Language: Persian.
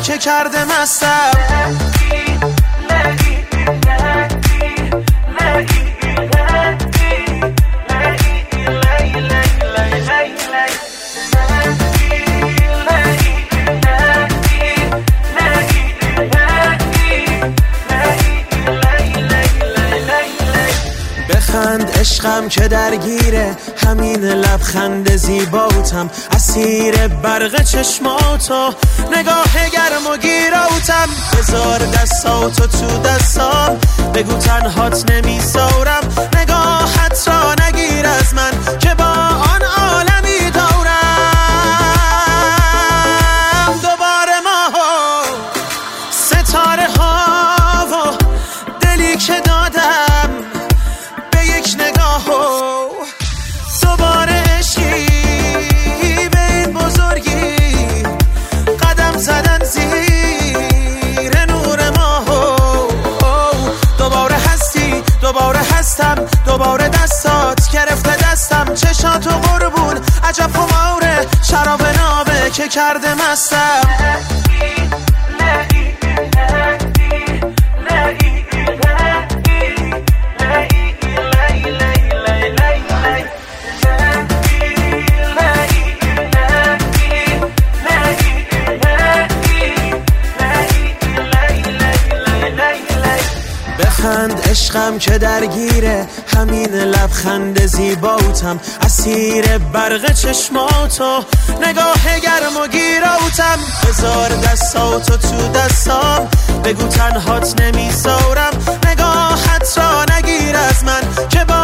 که کرده مستم. بخند عشقم که درگیره همین لبخند زیباتم، اسیر برق چشماتو نگاه گرم و گیراتم. بذار دستاتو تو دستام، بگو تنهات نمیذارم. نگاهت را نگیر از من که با آن عالمی دارم. دوباره ماها ستاره ها و دلی که دادم به یک نگاه و دوباره عشقی به این بزرگی قدم زدن زیر نور ماه. دوباره هستی دوباره هستم، دوباره دستات گرفته دستم. چشاتو قربون عجب خماره، شراب نابه که کرده مستم. بخند عشقم که درگیره همین لبخند زیباتم، اسیر برق چشماتو نگاه گرم و گیراتم. بذار دستاتو تو دستام، بگو تنهات نمیذارم. نگاهت را نگیر از من که با